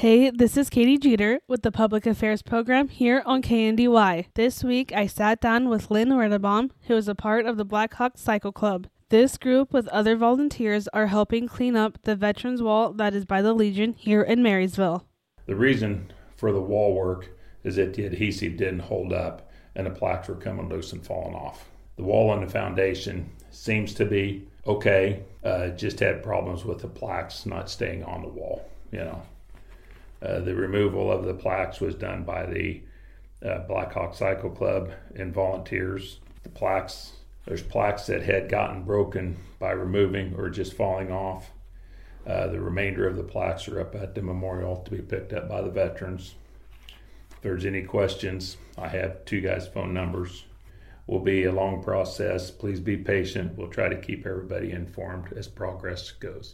Hey, this is Katie Jeter with the Public Affairs Program here on KNDY. This week, I sat down with Lynn Redebaum, who is a part of the Blackhawk Cycle Club. This group with other volunteers are helping clean up the Veterans Wall that is by the Legion here in Marysville. The reason for the wall work is that the adhesive didn't hold up and the plaques were coming loose and falling off. The wall and the foundation seems to be okay, just had problems with the plaques not staying on the wall, The removal of the plaques was done by the Blackhawk Cycle Club and volunteers. There's plaques that had gotten broken by removing or just falling off. The remainder of the plaques are up at the memorial to be picked up by the veterans. If there's any questions, I have two guys' phone numbers. Will be a long process. Please be patient. We'll try to keep everybody informed as progress goes.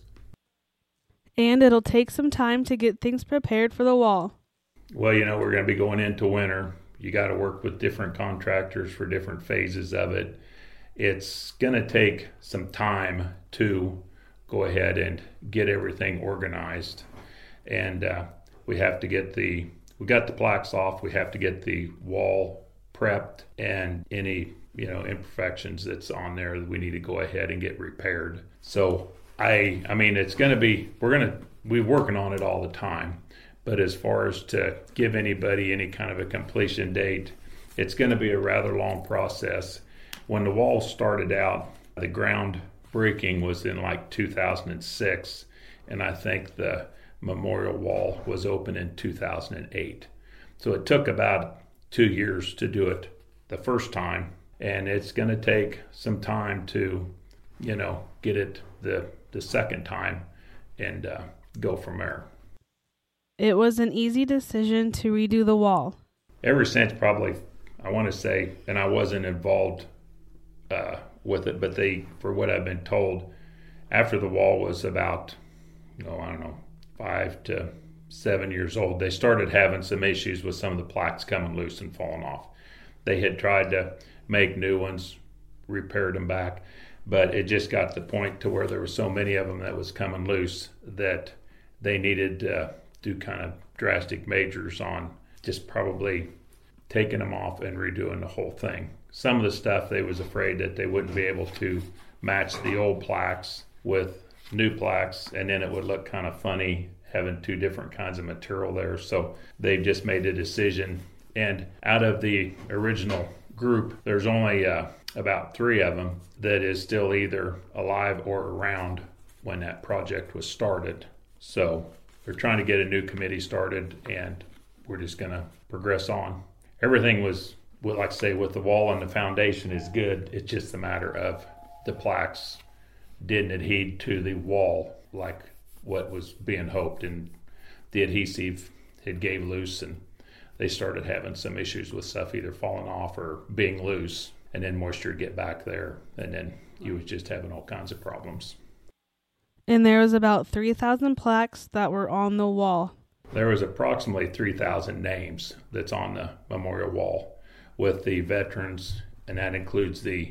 And it'll take some time to get things prepared for the wall. Well, we're going to be going into winter. You got to work with different contractors for different phases of it. It's going to take some time to go ahead and get everything organized. And we got the plaques off. We have to get the wall prepped, and any imperfections that's on there that we need to go ahead and get repaired. So it's going to be, we're working on it all the time, but as far as to give anybody any kind of a completion date, it's going to be a rather long process. When the wall started out, the ground breaking was in 2006, and I think the memorial wall was open in 2008. So it took about 2 years to do it the first time, and it's going to take some time to, get it the second time and go from there. It was an easy decision to redo the wall. Ever since probably, I want to say, and I wasn't involved with it, but for what I've been told, after the wall was about, 5 to 7 years old, they started having some issues with some of the plaques coming loose and falling off. They had tried to make new ones, repaired them back, but it just got to the point to where there were so many of them that was coming loose that they needed to do kind of drastic measures on just probably taking them off and redoing the whole thing. Some of the stuff they was afraid that they wouldn't be able to match the old plaques with new plaques, and then it would look kind of funny having two different kinds of material there. So they just made a decision, and out of the original group, there's only about 3 of them that is still either alive or around when that project was started. So they're trying to get a new committee started, and we're just going to progress on. Everything was, like I say, with the wall and the foundation is good. It's just a matter of the plaques didn't adhere to the wall like what was being hoped, and the adhesive had gave loose, and they started having some issues with stuff either falling off or being loose, and then moisture would get back there, and then you was just having all kinds of problems. And there was about 3,000 plaques that were on the wall. There was approximately 3,000 names that's on the memorial wall with the veterans, and that includes the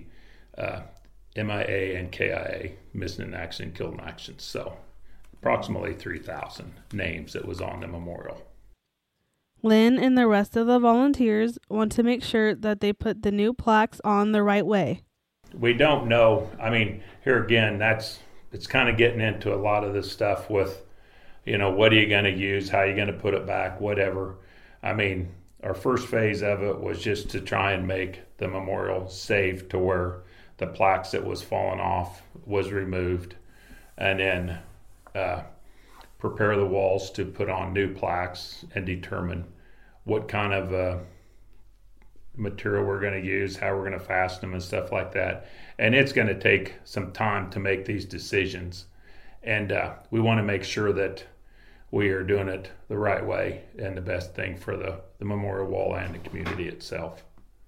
MIA and KIA, missing in action, killed in action. So approximately 3,000 names that was on the memorial. Lynn and the rest of the volunteers want to make sure that they put the new plaques on the right way. We don't know. Here again, it's kind of getting into a lot of this stuff with, what are you going to use, how are you going to put it back, whatever. Our first phase of it was just to try and make the memorial safe to where the plaques that was falling off was removed, and then prepare the walls to put on new plaques and determine what kind of material we're going to use, how we're going to fasten them and stuff like that. And it's going to take some time to make these decisions. And we want to make sure that we are doing it the right way and the best thing for the memorial wall and the community itself.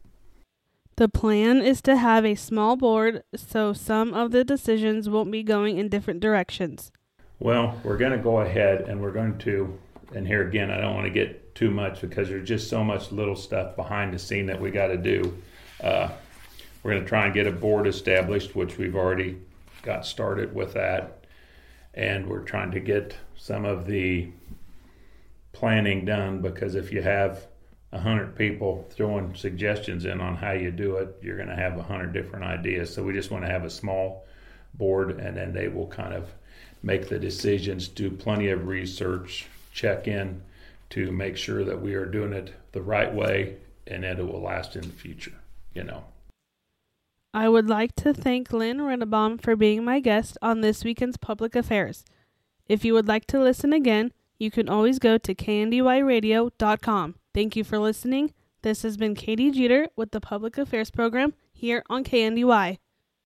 The plan is to have a small board so some of the decisions won't be going in different directions. Well, we're going to go ahead and we're going to, and here again, I don't want to get too much because there's just so much little stuff behind the scene that we got to do. We're going to try and get a board established, which we've already got started with that. And we're trying to get some of the planning done, because if you have 100 people throwing suggestions in on how you do it, you're going to have 100 different ideas. So we just want to have a small board, and then they will kind of make the decisions, do plenty of research, check in to make sure that we are doing it the right way and that it will last in the future, I would like to thank Lynn Rennebaum for being my guest on this weekend's Public Affairs. If you would like to listen again, you can always go to kndyradio.com. Thank you for listening. This has been Katie Jeter with the Public Affairs Program here on KNDY.